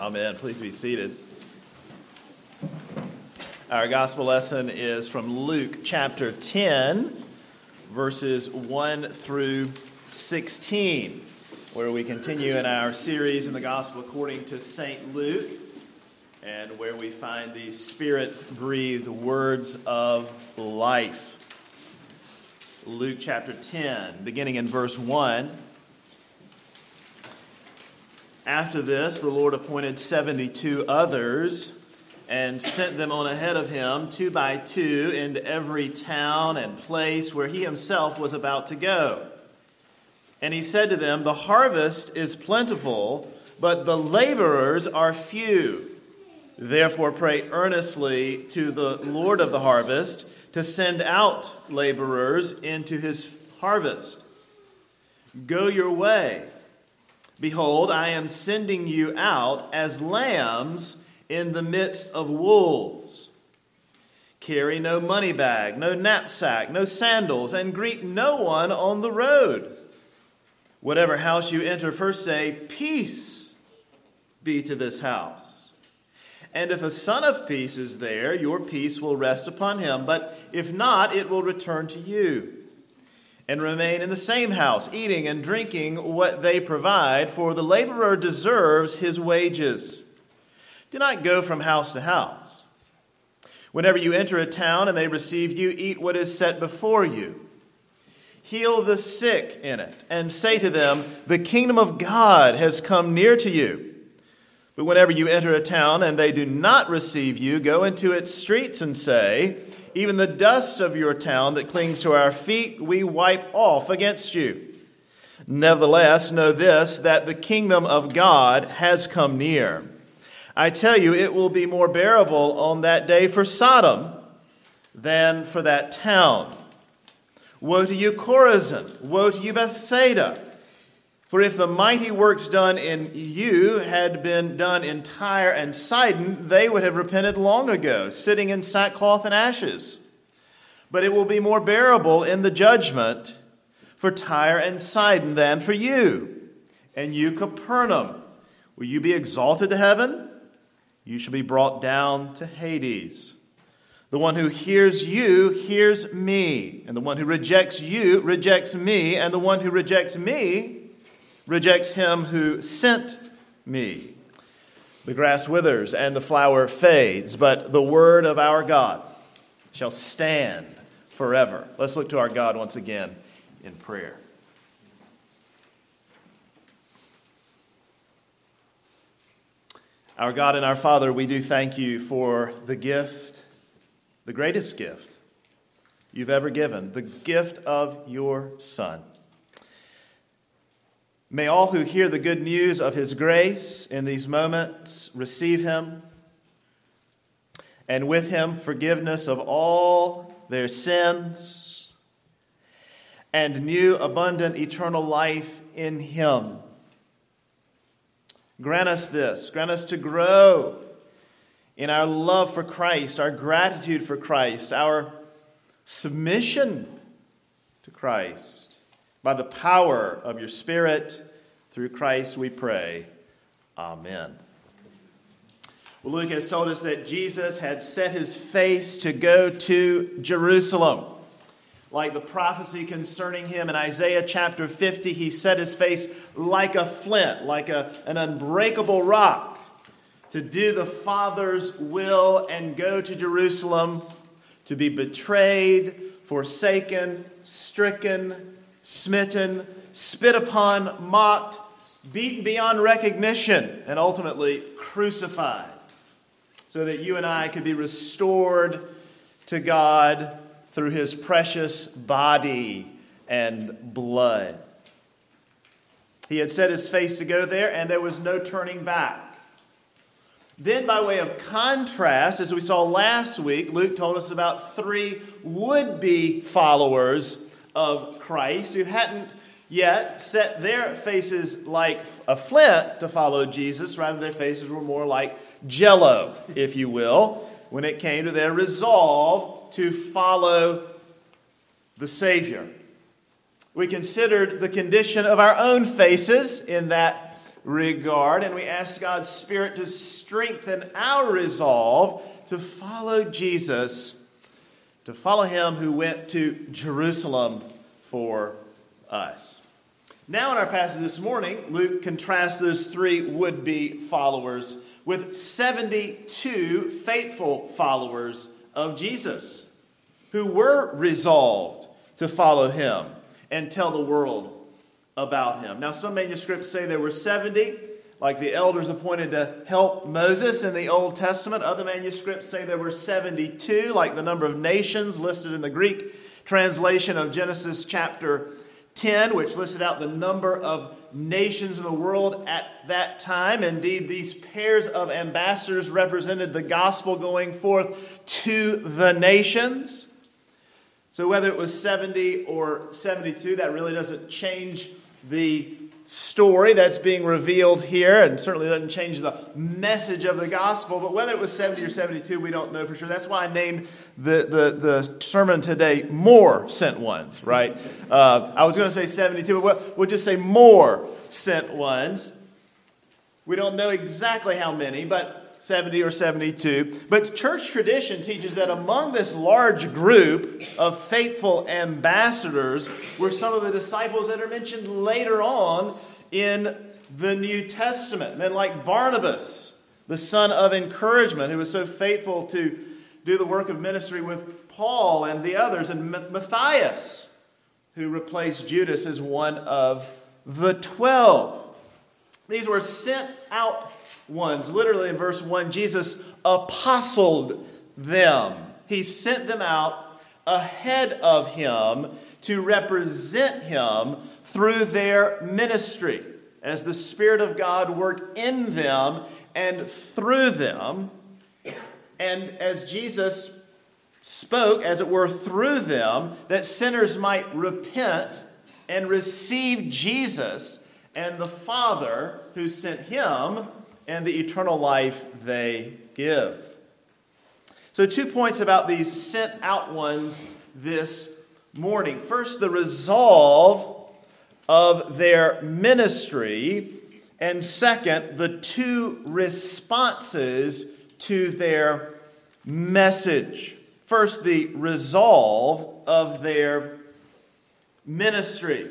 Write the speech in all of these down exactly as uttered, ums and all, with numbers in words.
Amen. Please be seated. Our gospel lesson is from Luke chapter ten, verses one through sixteen, where we continue in our series in the gospel according to Saint Luke, and where we find the Spirit-breathed words of life. Luke chapter ten, beginning in verse one. After this, the Lord appointed seventy-two others and sent them on ahead of him, two by two, into every town and place where he himself was about to go. And he said to them, "The harvest is plentiful, but the laborers are few. Therefore pray earnestly to the Lord of the harvest to send out laborers into his harvest. Go your way. Behold, I am sending you out as lambs in the midst of wolves. Carry no money bag, no knapsack, no sandals, and greet no one on the road. Whatever house you enter, first say, 'Peace be to this house.' And if a son of peace is there, your peace will rest upon him. But if not, it will return to you. And remain in the same house, eating and drinking what they provide, for the laborer deserves his wages. Do not go from house to house. Whenever you enter a town and they receive you, eat what is set before you. Heal the sick in it, and say to them, 'The kingdom of God has come near to you.' But whenever you enter a town and they do not receive you, go into its streets and say, 'Even the dust of your town that clings to our feet, we wipe off against you.' Nevertheless, know this, that the kingdom of God has come near. I tell you, it will be more bearable on that day for Sodom than for that town. Woe to you, Chorazin! Woe to you, Bethsaida! For if the mighty works done in you had been done in Tyre and Sidon, they would have repented long ago, sitting in sackcloth and ashes. But it will be more bearable in the judgment for Tyre and Sidon than for you. And you, Capernaum, will you be exalted to heaven? You shall be brought down to Hades. The one who hears you hears me, and the one who rejects you rejects me, and the one who rejects me rejects him who sent me. The grass withers and the flower fades, but the word of our God shall stand forever." Let's look to our God once again in prayer. Our God and our Father, we do thank you for the gift, the greatest gift you've ever given, the gift of your Son. May all who hear the good news of his grace in these moments receive him, and with him forgiveness of all their sins and new abundant eternal life in him. Grant us this. Grant us to grow in our love for Christ, our gratitude for Christ, our submission to Christ. By the power of your Spirit, through Christ we pray. Amen. Well, Luke has told us that Jesus had set his face to go to Jerusalem. Like the prophecy concerning him in Isaiah chapter fifty, he set his face like a flint, like a, an unbreakable rock, to do the Father's will and go to Jerusalem to be betrayed, forsaken, stricken, smitten, spit upon, mocked, beaten beyond recognition, and ultimately crucified, so that you and I could be restored to God through his precious body and blood. He had set his face to go there, and there was no turning back. Then, by way of contrast, as we saw last week, Luke told us about three would-be followers of Christ who hadn't yet set their faces like a flint to follow Jesus. Rather, their faces were more like Jell-O, if you will, when it came to their resolve to follow the Savior. We considered the condition of our own faces in that regard, and we ask God's Spirit to strengthen our resolve to follow Jesus, to follow him who went to Jerusalem for us. Now in our passage this morning, Luke contrasts those three would-be followers with seventy-two faithful followers of Jesus who were resolved to follow him and tell the world about him. Now, some manuscripts say there were seventy, like the elders appointed to help Moses in the Old Testament. Other manuscripts say there were seventy-two, like the number of nations listed in the Greek translation of Genesis chapter ten, which listed out the number of nations in the world at that time. Indeed, these pairs of ambassadors represented the gospel going forth to the nations. So whether it was seventy or seventy-two, that really doesn't change the story that's being revealed here, and certainly doesn't change the message of the gospel. But whether it was seventy or seventy-two, we don't know for sure. That's why I named the, the, the sermon today More Sent Ones, right? Uh, I was going to say seventy-two, but we'll just say More Sent Ones. We don't know exactly how many, but seventy or seventy-two. But church tradition teaches that among this large group of faithful ambassadors were some of the disciples that are mentioned later on in the New Testament. Men like Barnabas, the son of encouragement, who was so faithful to do the work of ministry with Paul and the others, and Matthias, who replaced Judas as one of the twelve. These were sent out ones. Literally in verse one, Jesus apostled them. He sent them out ahead of him to represent him through their ministry as the Spirit of God worked in them and through them. And as Jesus spoke, as it were, through them, that sinners might repent and receive Jesus and the Father who sent him and the eternal life they give. So two points about these sent out ones this morning. First, the resolve of their ministry. And second, the two responses to their message. First, the resolve of their ministry.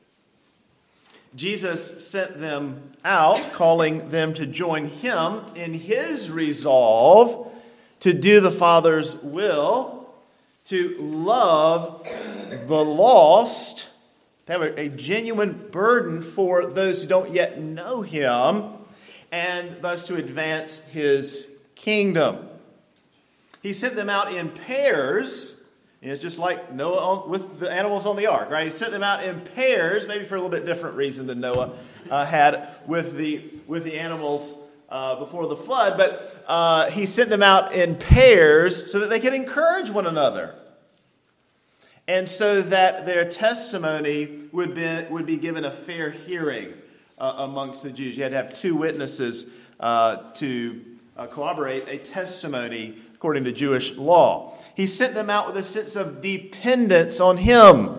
Jesus sent them out, calling them to join him in his resolve to do the Father's will, to love the lost, to have a, a genuine burden for those who don't yet know him, and thus to advance his kingdom. He sent them out in pairs. And it's just like Noah on, with the animals on the ark, right? He sent them out in pairs, maybe for a little bit different reason than Noah uh, had with the with the animals uh, before the flood. But uh, he sent them out in pairs so that they could encourage one another, and so that their testimony would be would be given a fair hearing uh, amongst the Jews. You had to have two witnesses uh, to uh, corroborate a testimony according to Jewish law. He sent them out with a sense of dependence on him.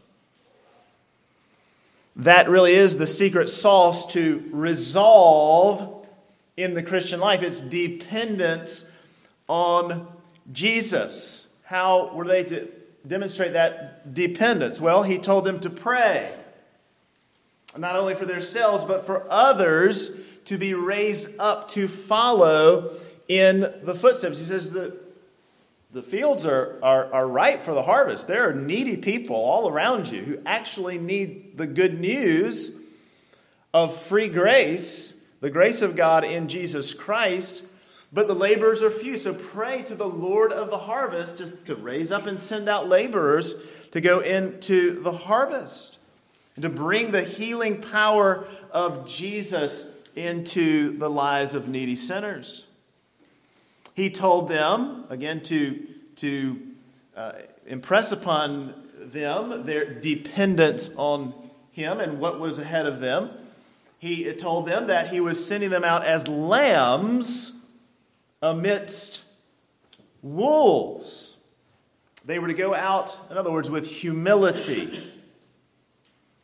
That really is the secret sauce to resolve in the Christian life. It's dependence on Jesus. How were they to demonstrate that dependence? Well, he told them to pray. Not only for themselves, but for others to be raised up to follow in the footsteps. He says that the fields are, are, are ripe for the harvest. There are needy people all around you who actually need the good news of free grace, the grace of God in Jesus Christ, but the laborers are few. So pray to the Lord of the harvest just to raise up and send out laborers to go into the harvest and to bring the healing power of Jesus into the lives of needy sinners. He told them, again, to, to uh, impress upon them their dependence on him and what was ahead of them. He told them that he was sending them out as lambs amidst wolves. They were to go out, in other words, with humility.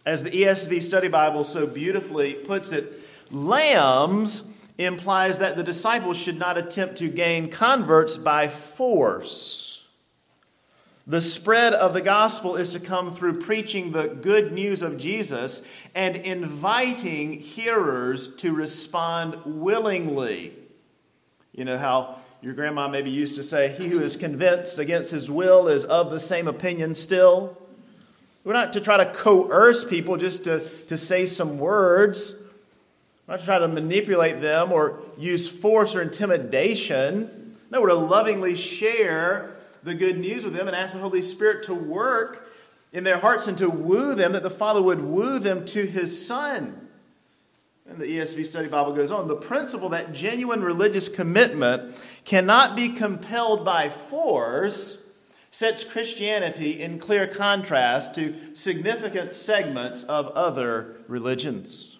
As the E S V Study Bible so beautifully puts it, lambs implies that the disciples should not attempt to gain converts by force. The spread of the gospel is to come through preaching the good news of Jesus and inviting hearers to respond willingly. You know how your grandma maybe used to say, "He who is convinced against his will is of the same opinion still." We're not to try to coerce people just to, to say some words. We're not to try to manipulate them or use force or intimidation. No, we're to lovingly share the good news with them and ask the Holy Spirit to work in their hearts and to woo them, that the Father would woo them to His Son. And the E S V Study Bible goes on, the principle that genuine religious commitment cannot be compelled by force sets Christianity in clear contrast to significant segments of other religions.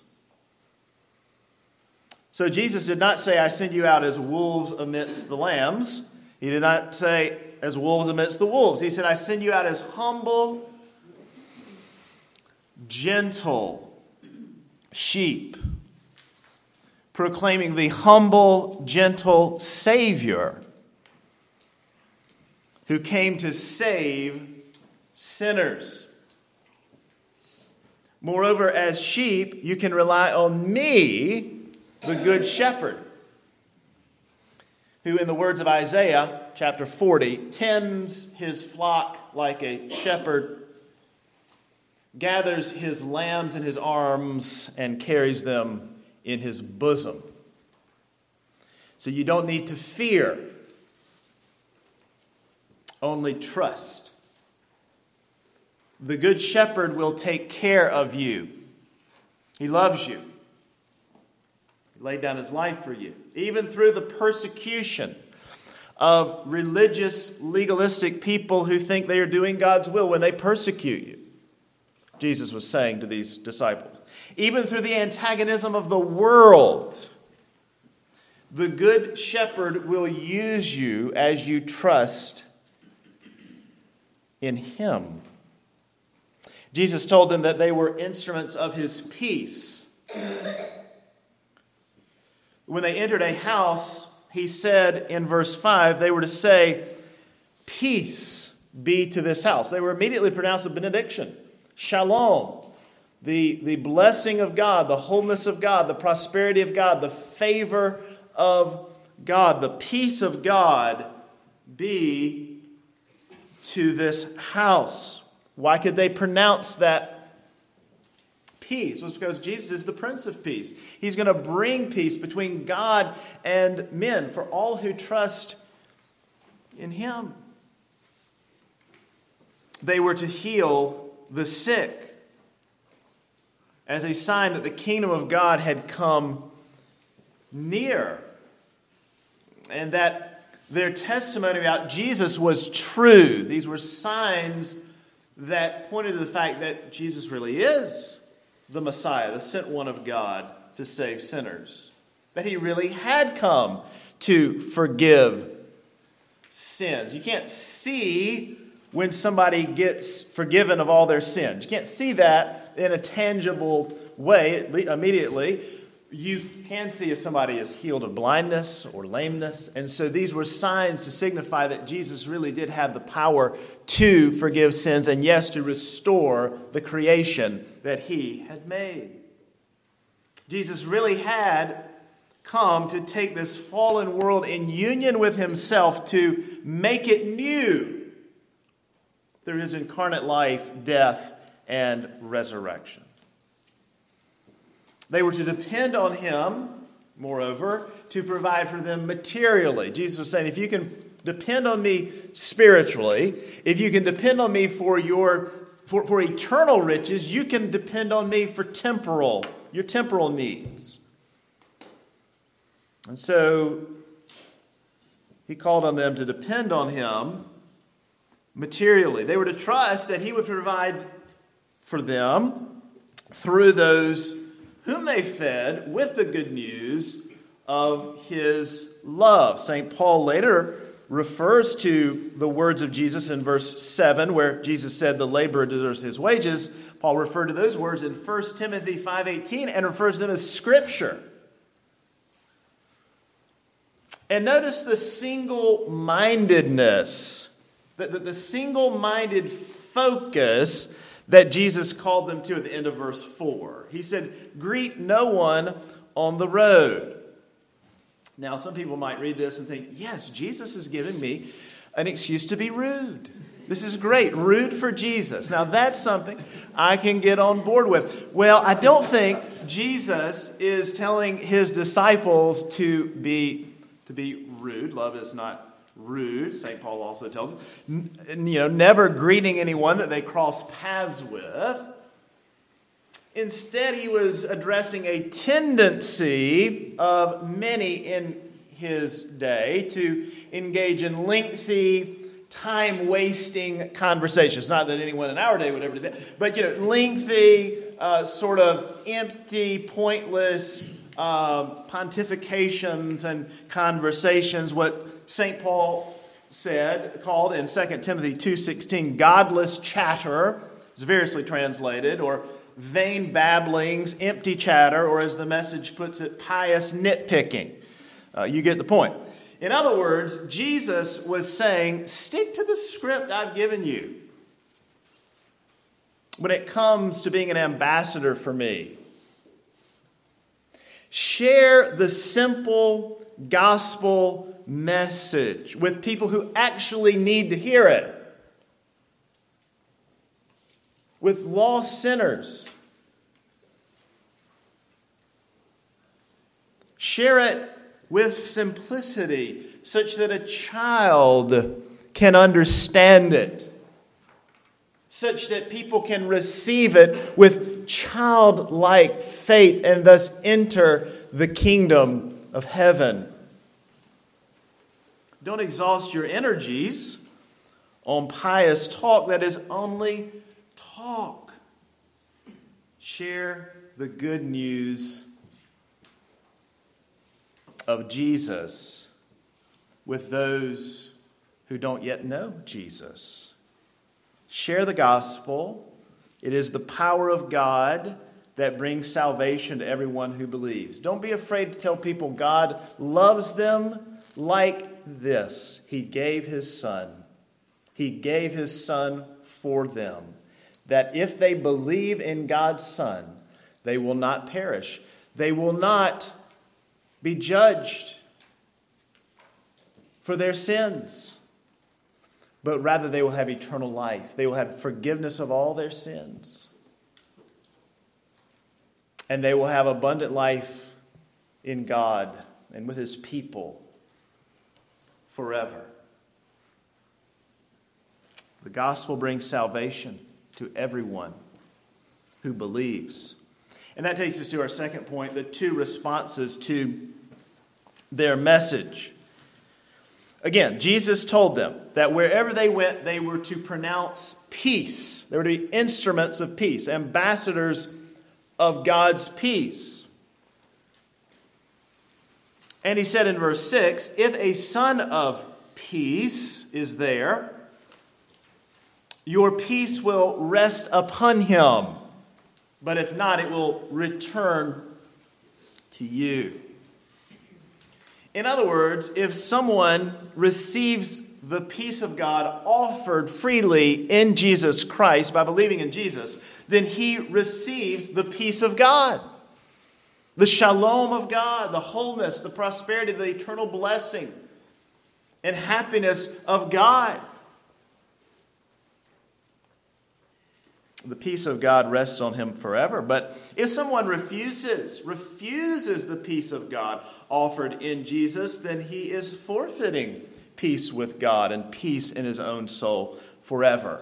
So Jesus did not say, "I send you out as wolves amidst the lambs." He did not say, "as wolves amidst the wolves." He said, "I send you out as humble, gentle sheep, proclaiming the humble, gentle Savior who came to save sinners. Moreover, as sheep, you can rely on me, the Good Shepherd, who, in the words of Isaiah chapter forty, tends his flock like a shepherd, gathers his lambs in his arms, and carries them in his bosom. So you don't need to fear. Only trust. The Good Shepherd will take care of you. He loves you. He laid down his life for you. Even through the persecution of religious, legalistic people who think they are doing God's will when they persecute you, Jesus was saying to these disciples. Even through the antagonism of the world, the Good Shepherd will use you as you trust in Him. Jesus told them that they were instruments of His peace. When they entered a house, He said in verse five, they were to say, "Peace be to this house." They were immediately pronounced a benediction. Shalom. The, the blessing of God, the wholeness of God, the prosperity of God, the favor of God, the peace of God be to this house. Why could they pronounce that peace? It was because Jesus is the Prince of Peace. He's going to bring peace between God and men for all who trust in Him. They were to heal the sick as a sign that the kingdom of God had come near, and that their testimony about Jesus was true. These were signs that pointed to the fact that Jesus really is the Messiah, the sent one of God to save sinners. That He really had come to forgive sins. You can't see when somebody gets forgiven of all their sins. You can't see that in a tangible way immediately. You can see if somebody is healed of blindness or lameness. And so these were signs to signify that Jesus really did have the power to forgive sins and, yes, to restore the creation that He had made. Jesus really had come to take this fallen world in union with Himself to make it new through His incarnate life, death, and resurrection. They were to depend on Him, moreover, to provide for them materially. Jesus was saying, if you can depend on me spiritually, if you can depend on me for your for, for eternal riches, you can depend on me for temporal, your temporal needs. And so He called on them to depend on Him materially. They were to trust that He would provide for them through those whom they fed with the good news of His love. Saint Paul later refers to the words of Jesus in verse seven, where Jesus said the laborer deserves his wages. Paul referred to those words in First Timothy five eighteen and refers to them as Scripture. And notice the single-mindedness, the, the, the single-minded focus that Jesus called them to at the end of verse four. He said, greet no one on the road. Now, some people might read this and think, yes, Jesus is giving me an excuse to be rude. This is great. Rude for Jesus. Now, that's something I can get on board with. Well, I don't think Jesus is telling his disciples to be, to be rude. Love is not rude. Saint Paul also tells us, you know, never greeting anyone that they cross paths with. Instead, he was addressing a tendency of many in his day to engage in lengthy, time-wasting conversations. Not that anyone in our day would ever do that, but, you know, lengthy, uh, sort of empty, pointless uh, pontifications and conversations, what Saint Paul said, called in Second Timothy two sixteen, godless chatter, is variously translated, or vain babblings, empty chatter, or as the Message puts it, pious nitpicking. Uh, you get the point. In other words, Jesus was saying, stick to the script I've given you when it comes to being an ambassador for me. Share the simple gospel message with people who actually need to hear it. With lost sinners. Share it with simplicity, such that a child can understand it. Such that people can receive it with childlike faith and thus enter the kingdom of heaven. Don't exhaust your energies on pious talk that is only talk. Share the good news of Jesus with those who don't yet know Jesus. Share the gospel. It is the power of God that brings salvation to everyone who believes. Don't be afraid to tell people God loves them like this. He gave his Son. He gave his Son for them, that if they believe in God's Son, they will not perish. They will not be judged for their sins, but rather they will have eternal life. They will have forgiveness of all their sins. And they will have abundant life in God and with his people forever. The gospel brings salvation to everyone who believes. And that takes us to our second point, the two responses to their message. Again, Jesus told them that wherever they went, they were to pronounce peace. They were to be instruments of peace, ambassadors of God's peace. And he said in verse six, if a son of peace is there, your peace will rest upon him. But if not, it will return to you. In other words, if someone receives the peace of God offered freely in Jesus Christ by believing in Jesus, then he receives the peace of God. The shalom of God, the wholeness, the prosperity, the eternal blessing and happiness of God. The peace of God rests on him forever. But if someone refuses, refuses the peace of God offered in Jesus, then he is forfeiting peace with God and peace in his own soul forever.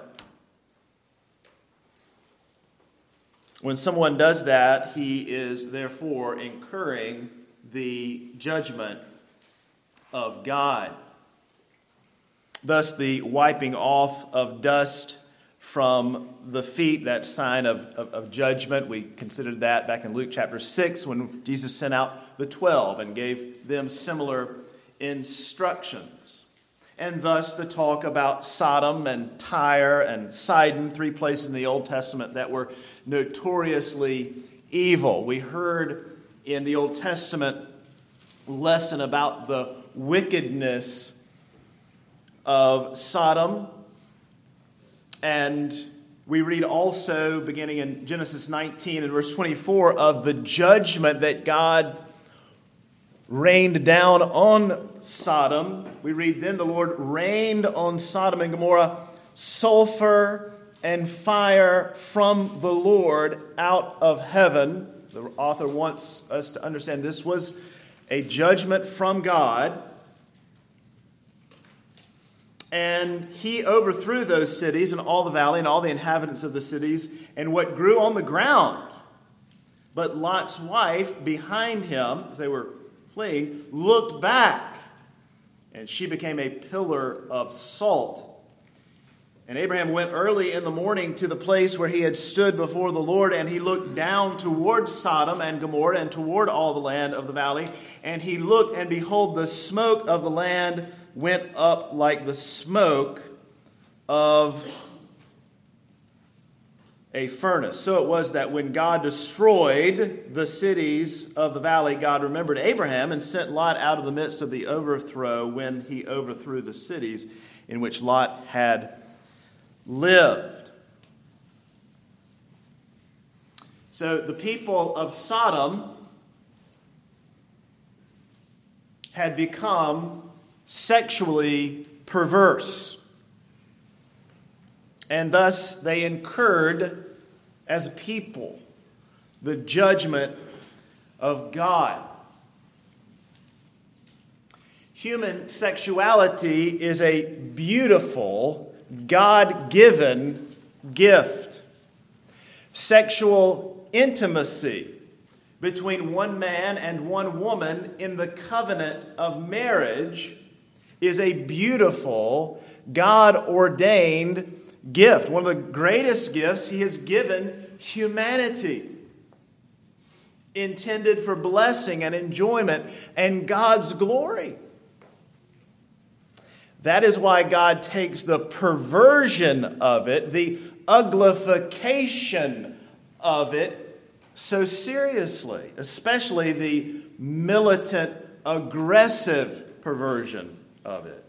When someone does that, he is therefore incurring the judgment of God. Thus, the wiping off of dust from the feet, that sign of, of, of judgment. We considered that back in Luke chapter six when Jesus sent out the twelve and gave them similar instructions. and thus the talk about Sodom and Tyre and Sidon, three places in the Old Testament that were notoriously evil. We heard in the Old Testament lesson about the wickedness of Sodom, and we read also, beginning in Genesis nineteen and verse twenty-four, of the judgment that God rained down on Sodom. We read, then the Lord rained on Sodom and Gomorrah sulfur and fire from the Lord out of heaven. The author wants us to understand this was a judgment from God. And he overthrew those cities and all the valley and all the inhabitants of the cities and what grew on the ground. But Lot's wife behind him, as they were fleeing, looked back, and she became a pillar of salt. And Abraham went early in the morning to the place where he had stood before the Lord, and he looked down toward Sodom and Gomorrah and toward all the land of the valley. And he looked, and behold, the smoke of the land went up like the smoke of a furnace. So it was that when God destroyed the cities of the valley, God remembered Abraham and sent Lot out of the midst of the overthrow when he overthrew the cities in which Lot had lived. So the people of Sodom had become sexually perverse. And thus they incurred, as a people, the judgment of God. Human sexuality is a beautiful, God-given gift. Sexual intimacy between one man and one woman in the covenant of marriage is a beautiful, God-ordained gift. One of the greatest gifts he has given humanity, intended for blessing and enjoyment and God's glory. That is why God takes the perversion of it, the uglification of it, so seriously, especially the militant, aggressive perversion of it.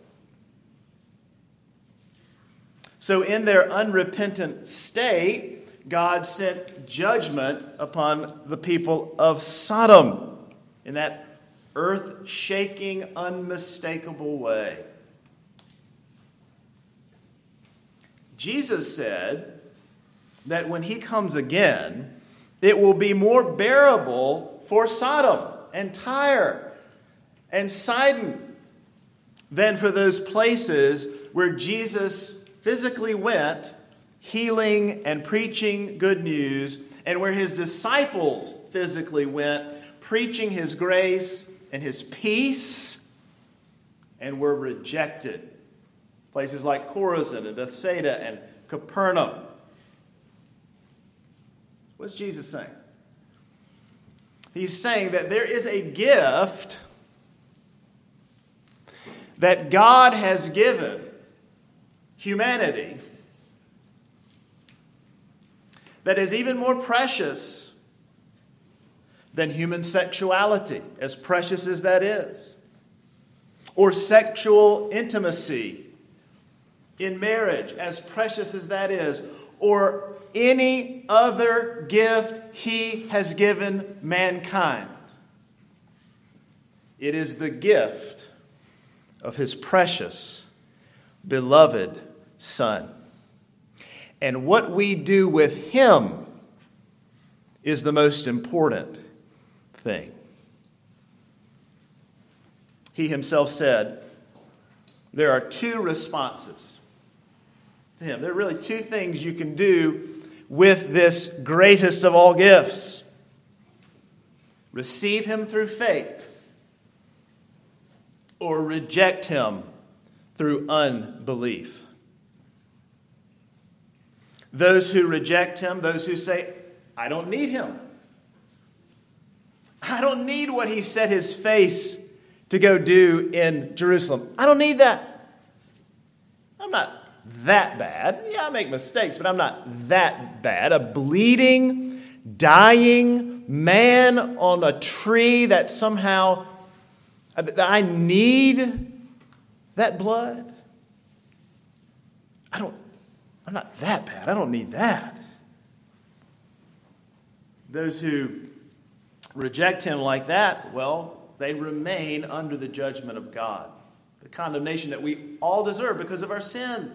So in their unrepentant state, God sent judgment upon the people of Sodom in that earth-shaking, unmistakable way. Jesus said that when he comes again, it will be more bearable for Sodom and Tyre and Sidon than for those places where Jesus physically went, healing and preaching good news, and where his disciples physically went, preaching his grace and his peace, and were rejected. Places like Chorazin and Bethsaida and Capernaum. What's Jesus saying? He's saying that there is a gift that God has given humanity that is even more precious than human sexuality, as precious as that is, or sexual intimacy in marriage, as precious as that is, or any other gift he has given mankind. It is the gift of his precious, beloved Son. And what we do with him is the most important thing. He himself said, there are two responses to him. There are really two things you can do with this greatest of all gifts. Receive him through faith, or reject him through unbelief. Those who reject him, those who say, I don't need him. I don't need what he set his face to go do in Jerusalem. I don't need that. I'm not that bad. Yeah, I make mistakes, but I'm not that bad. A bleeding, dying man on a tree that somehow I need that blood. I don't, I'm not that bad. I don't need that. Those who reject him like that, well, they remain under the judgment of God. The condemnation that we all deserve because of our sin.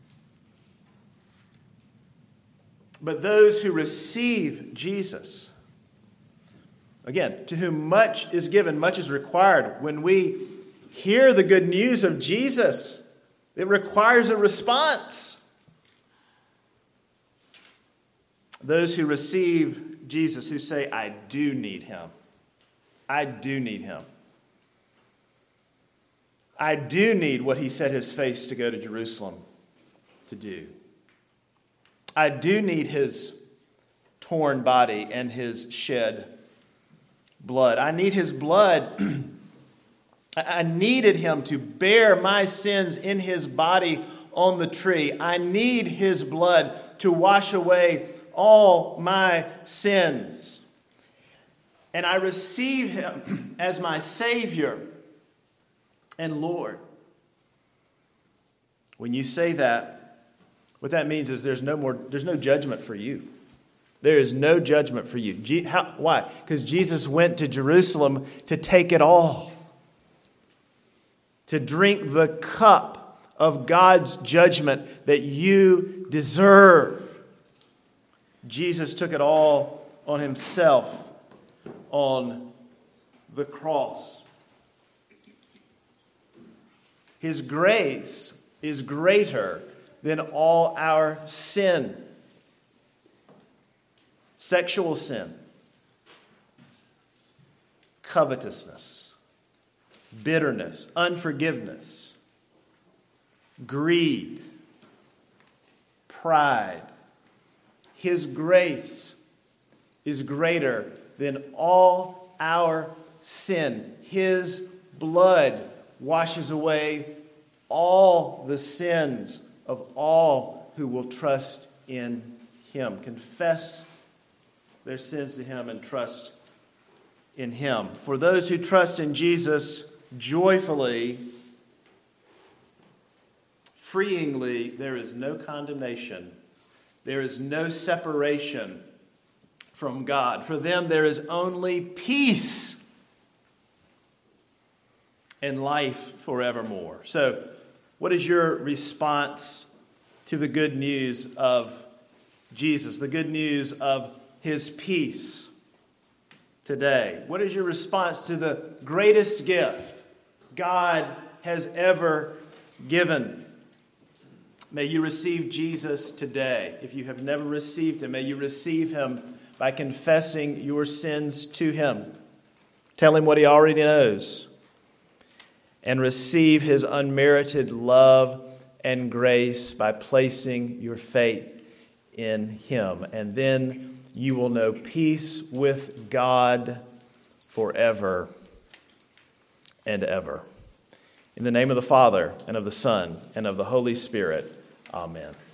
But those who receive Jesus, again, to whom much is given, much is required. When we hear the good news of Jesus, it requires a response. Those who receive Jesus, who say, I do need him. I do need him. I do need what he set his face to go to Jerusalem to do. I do need his torn body and his shed blood. I need his blood. I needed him to bear my sins in his body on the tree. I need his blood to wash away all my sins. And I receive him as my Savior and Lord. When you say that, what that means is there's no more, there's no judgment for you. There is no judgment for you. Je- how, why? Because Jesus went to Jerusalem to take it all. To drink the cup of God's judgment that you deserve. Jesus took it all on himself on the cross. His grace is greater than all our sin. Sexual sin, covetousness, bitterness, unforgiveness, greed, pride. His grace is greater than all our sin. His blood washes away all the sins of all who will trust in him. Confess their sins to him and trust in him. For those who trust in Jesus joyfully, freeingly, there is no condemnation. There is no separation from God. For them, there is only peace and life forevermore. So, what is your response to the good news of Jesus, the good news of his peace today? What is your response to the greatest gift God has ever given? May you receive Jesus today. If you have never received him, may you receive him by confessing your sins to him. Tell him what he already knows. And receive his unmerited love and grace by placing your faith in him. And then you will know peace with God forever and ever. In the name of the Father, and of the Son, and of the Holy Spirit, amen.